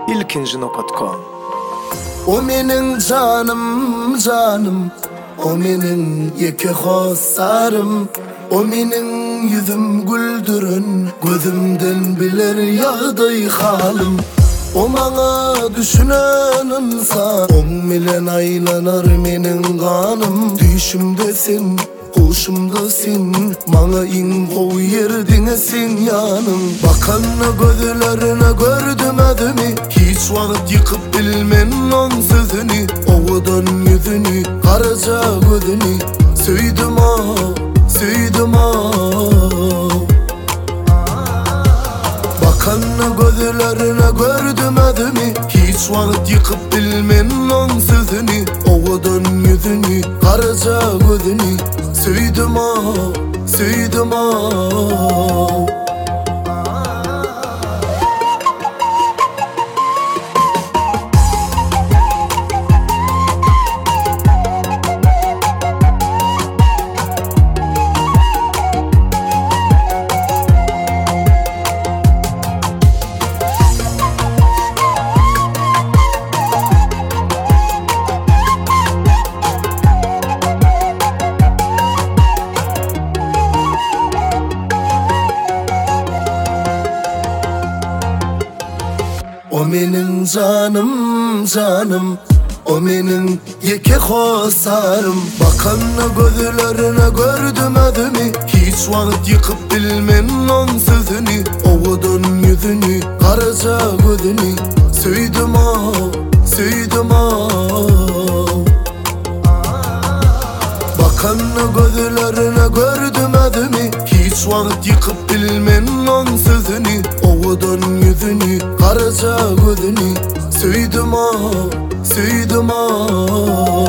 ilkinci.com. O menin canım canım, o menin yeke hosarım, o menin yüzüm güldürün, gözümden biler yağday halim. O mana düşünen insan, on bilen aylanar menin kanım. Düşümdesin, kuşumdasın, mana in koy yerdine sen yanım. Bakanna gözlerine gördüm adımı, hiç vakit yıkıp bilmen on sözünü. Oğudan yüzünü, karaca gözünü, söyledim söyledim Bakanna gözlerine gördüm adımı, hiç vakit yıkıp bilmen on sözünü. Oğudan yüzünü, karaca gözünü, söyledim söyledim O menin canım canım, o menin yeke hosarım. Bakanna gözlerine gördüm adımı, hiç vakit yıkıp bilmen on sözünü. Oğudan yüzünü, karaca gözünü, söyledim söyledim Bakanna gözlerine gördüm adımı, hiç vakit yıkıp bilmen on sözünü. Oğudan yüzünü, karaca gözünü, söyledim söyledim